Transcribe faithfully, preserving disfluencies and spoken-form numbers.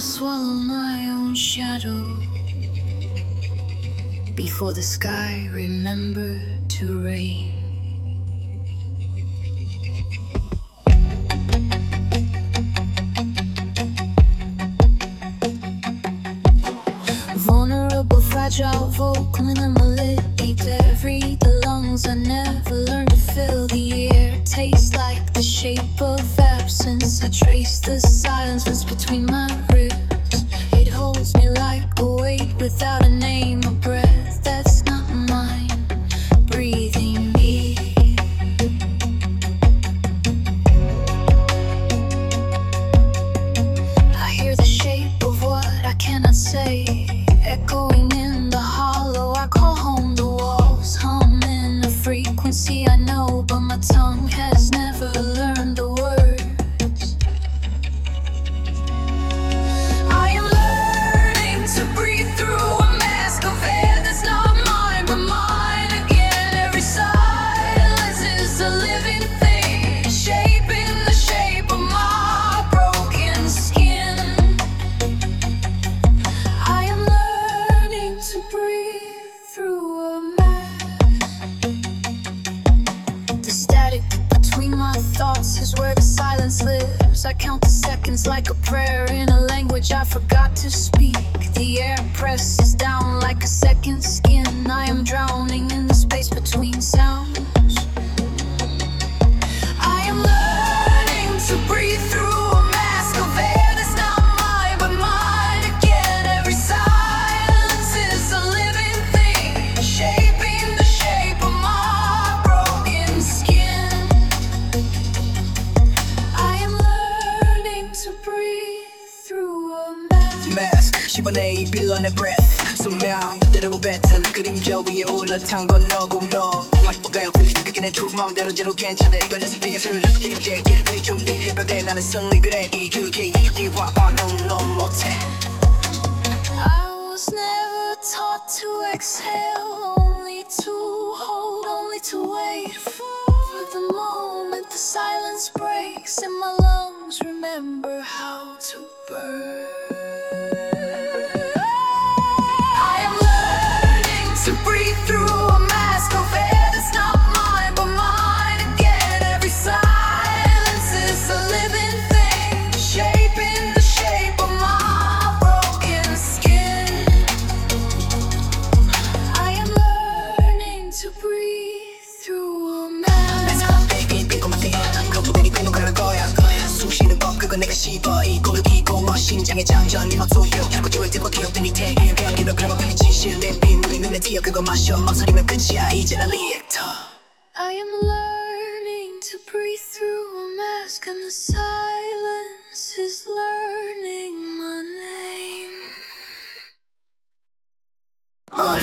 swallow my own shadow before the sky remembered to rain. Vulnerable, fragile, vocal anomaly. Bury the lungs I never learned to fill. The air tastes like the shape of absence. I trace the silence that's between my ribs. It holds me like a weight without a name. A breath that's not mine, breathing me. I hear the shape of what I cannot say, echoing in the hollow I call home. The walls hum in a frequency I know, but my tongue has never learned the words. I am learning to breathe through a mask of air that's not mine, but mine again. Every silence is a living thing, shaping the shape of my broken skin. I am learning to breathe through a mask. The static between my thoughts is where the silence lives. I count the seconds like a prayer in a language I forgot to speak. The air presses down like a second skin. I am drowning in the space between sounds. I am learning to breathe through a mask of air that's not mine, but mine again. Every silence is a living thing, shaping the shape of my broken skin. I am learning to breathe through a mask. mask 씹어내 빌런의 breath 소명 때리고 뱉은 그림자 위에 올라탄 건 너고 너 Like 뭐가요 그게 내 true 마음대로 제로 괜찮아 이건 연습의 예술 이제 길을 준비 해봐대 나는 승리 그래 이 그게 이와 너는 넌 못해. I was never taught to exhale, only to hold, only to wait for the moment the silence breaks and my lungs remember how to burn. I am learning to breathe through a mask of air that's not mine, but mine again. Every silence is a living thing, shaping the shape of my broken skin. I am learning to breathe through a mask. 내 빈고만 돼 거부되니 빈고가는 거야 숨쉬는 법 그건 내가 씹어 이 고르기고 뭐 심장의 장전 이 맘소유 고집을 듣고 기억된 이 태그 그냥 기도 그런 법이 진실 내 빗물이 눈에 띄어 그거 마셔 망설이면 끝이야 이제 난 리액터. I am learning to breathe through a mask and the silence.